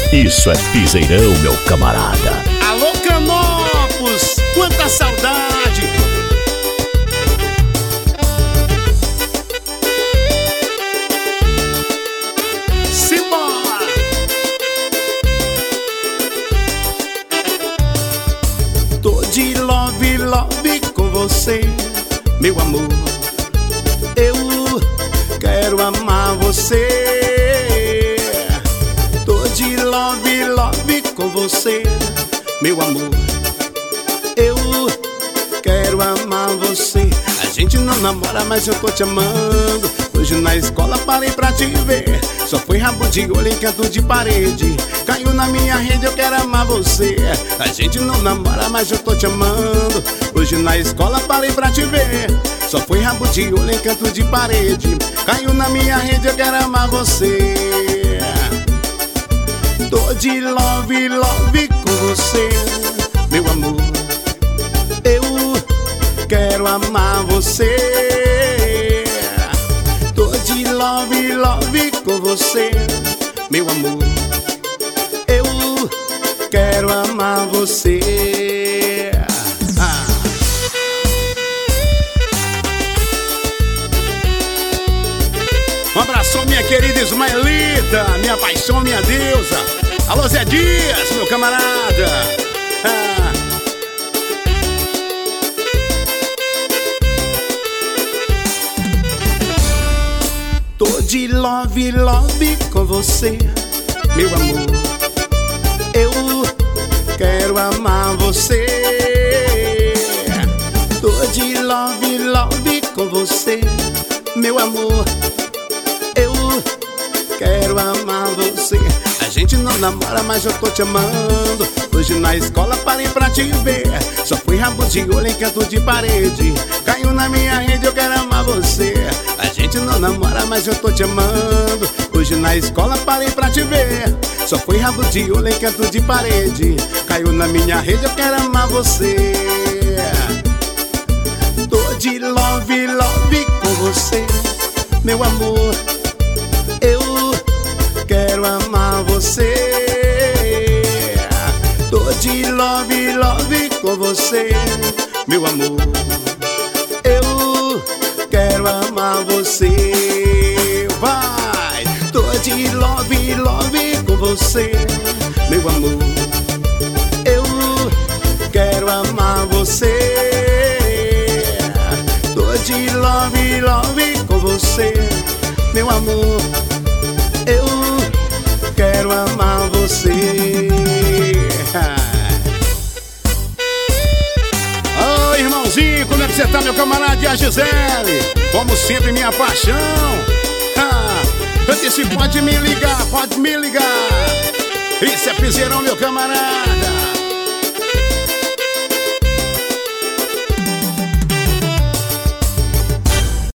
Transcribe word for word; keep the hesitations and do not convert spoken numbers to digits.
Isso é piseirão, meu camarada. Alô, Canopus, quanta saudade. Simbora. Tô de love, love com você, meu amor. Eu quero amar você. Tô de love, love com você, meu amor. Eu quero amar você. A gente não namora, mas eu tô te amando. Hoje na escola parei pra te ver. Só foi rabo de olho em canto de parede. Caiu na minha rede, eu quero amar você. A gente não namora, mas eu tô te amando. Hoje na escola parei pra te ver. Só foi rabo de olho em canto de parede. Caiu na minha rede, eu quero amar você. Tô de love, love com você, meu amor. Eu quero amar você. Tô de love, love com você, meu amor. Eu quero amar você. Ah. Um abração, minha querida Ismaelita, minha paixão, minha deusa. Alô, Zé Dias, meu camarada. Ah. Tô de love, love com você, meu amor. Eu quero amar você. Tô de love, love com você, meu amor. Eu quero amar você. A gente não namora, mas eu tô te amando. Hoje na escola parei pra te ver. Só fui rabo de olho em canto de parede. Caiu na minha rede, eu quero amar você. A gente não namora, mas eu tô te amando. Hoje na escola parei pra te ver. Só fui rabo de olho em canto de parede. Caiu na minha rede, eu quero amar você. Tô de love, love com você, meu amor. Eu quero amar você. Tô de love, love com você, meu amor. Eu quero amar você. Vai! Tô de love, love com você, meu amor. Eu quero amar você. Tô de love, love com você, meu amor. Eu quero amar você. Ô, irmãozinho, como é que você tá, meu camarada? E a Gisele? Como sempre, minha paixão. Ah, eu disse, pode me ligar, pode me ligar. Isso é piseirão, meu camarada.